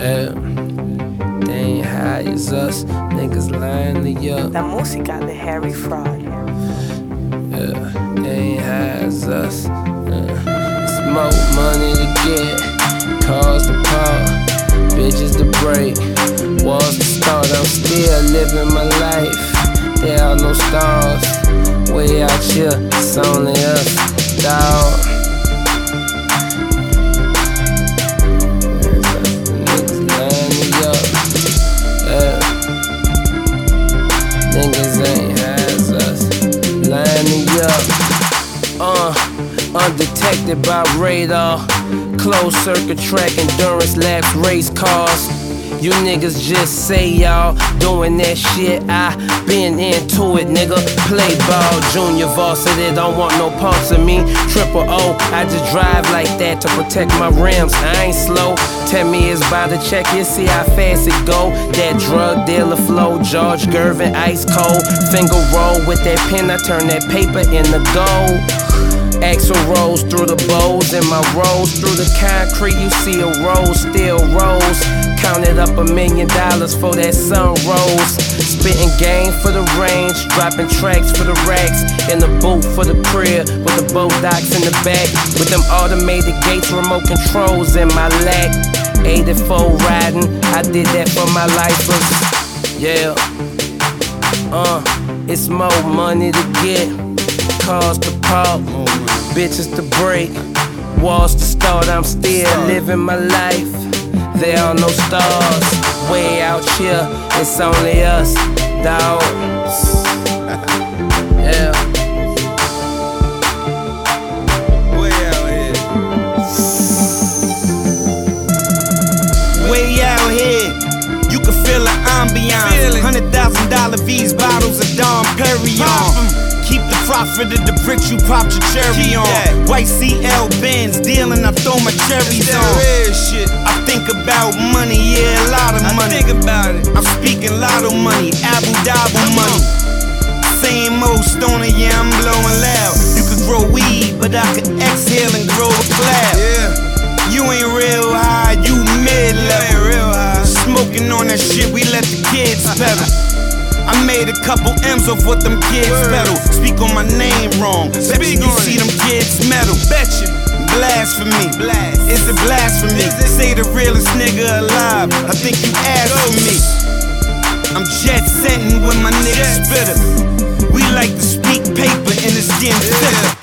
Yeah. They ain't high as us, niggas lying to you. La música de Harry Fraud. Yeah, they ain't high as us. It's more money to get, cars to park, bitches to break, walls to start. I'm still living my life. There are no stars, way out here, it's only us, dawg. Niggas ain't has us, lining up. Undetected by radar, closed circuit track, endurance laps, race cars. You niggas just say y'all doing that shit. I been into it, nigga. Play ball, junior varsity, don't want no parts of me. Triple O, I just drive like that to protect my rims. I ain't slow. Tell me it's by the check, you see how fast it go. That drug dealer flow, George Gervin, ice cold. Finger roll with that pen, I turn that paper into gold. Axle rolls through the bowls and my rolls through the concrete. You see a roll, still rolls. Counted up $1 million for that sun rose. Spitting game for the range, dropping tracks for the racks. In the booth for the crib, with the Bodox in the back. With them automated gates, remote controls in my lap. 84 riding, I did that for my lifers. Yeah. It's more money to get, cars to park, bitches to break, walls to start. I'm still living my life. There are no stars, way out here, it's only us, dawg. Yeah. Way out here. Way out here. You can feel the ambiance. $100,000 V's bottles of Dom Perignon. Keep the profit of the bricks you popped your cherry on. White CL Benz dealing, I throw my cherries on. Shit. I think about money, yeah, a lot of money. I think about it. I'm speaking lotto money, Abu Dhabi money. Same old stoner, yeah, I'm blowing loud. You could grow weed, but I could exhale and grow a cloud. Yeah. You ain't real high, you mid-level. Smoking on that shit, we let the kids pedal. I made a couple M's off what them kids pedal. Speak on my name wrong. Bet you see them kids metal. Betcha. Blasphemy. It's a blasphemy. Say the realest nigga alive. I think you asked for me. I'm jet setting when my niggas spitter. We like to speak paper and it's getting thicker.